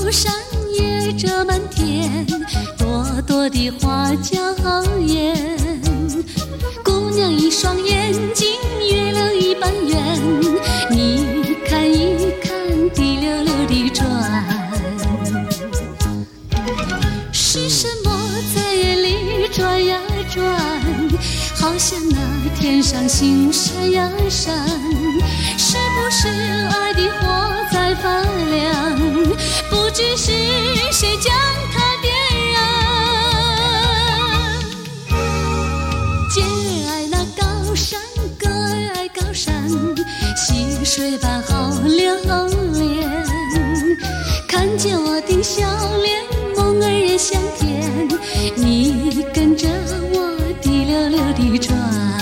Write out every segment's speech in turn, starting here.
山野着满天，朵朵的花娇艳。姑娘一双眼睛，月亮一般圆，你看一看，滴溜溜地转。是什么在眼里转呀转？好像那天上星闪呀闪，是不是爱的火在发亮？不知是谁将它点燃。姐儿爱那高山，哥儿爱高山，溪水般好流连。看见我的笑脸，梦儿也香甜，你跟着我滴溜溜地转。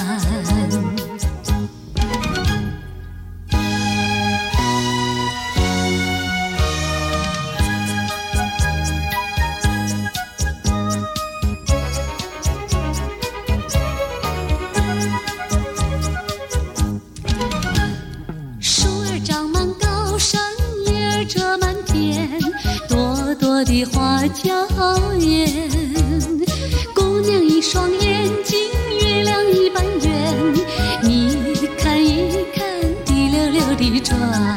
树儿长满高山，叶儿遮满天，朵朵的花娇艳。姑娘一双眼睛，月亮一般圆，你看一看，滴溜溜地转。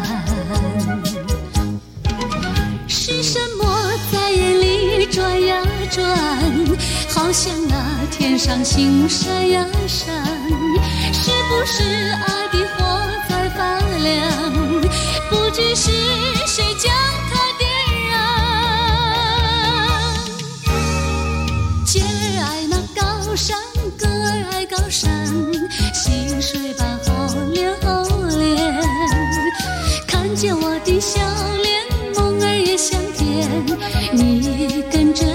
是什么在眼里转呀转？好像那天上星闪呀闪，是不是爱的火在发亮？不知是谁将它点燃。姐儿爱那高山，哥儿爱高山，溪水般好流连。看见我的笑脸，梦儿也香甜，你跟着